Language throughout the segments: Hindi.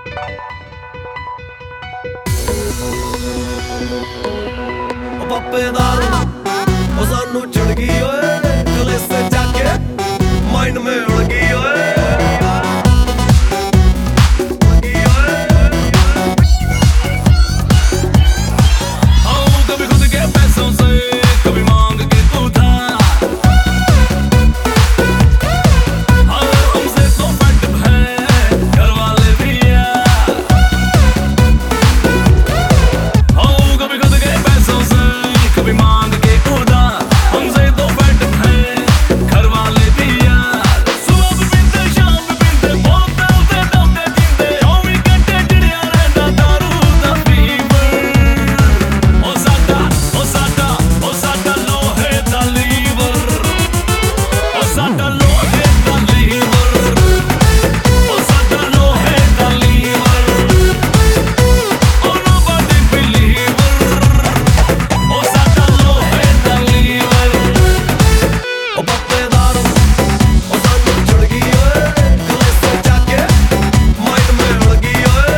पप्पेदार ओ सानू चढ़ गई ओए गले से जाके माइंड में उड़ गई ओए। कभी खुद के पैसों से कभी मांग के उधार, हमसे तो फट है घर वाले भी यार। कभी खुद के पैसों से कभी मांग के उधार, हमसे तो फट है घर वाले भी यार। सुबह भी पीते शाम भी पीते बोलते उलते दमते जीते 24 घंटे चिड़िया रहता दारू दा फीवर। ओ साडा लोहे दा लीवर, ओ साडा लोहे दा लीवर, ओ साडा लोहे दा लीवर। ओ nobody believer, ओ साडा लोहे दा लीवर। ओ पप्पेदार ओ सानू चढ़ गई ओए गले से जाके माइंड में उड़ गई ओए।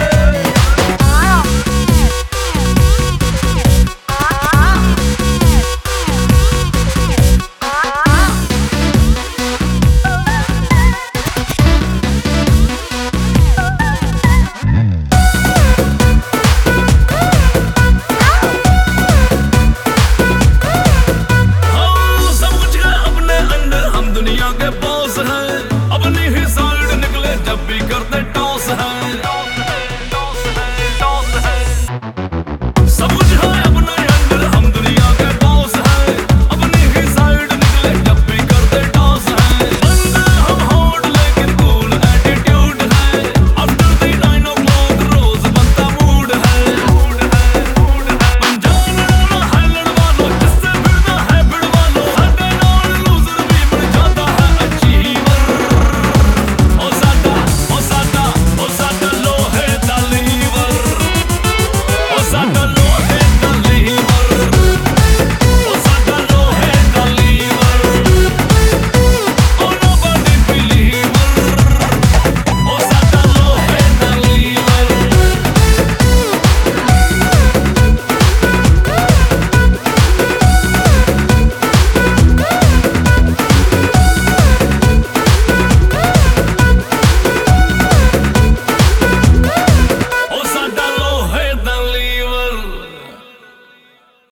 सब कुछ है अपने अंडर, हम दुनिया के बॉस हैं। अपनी ही साइड निकले जब भी करते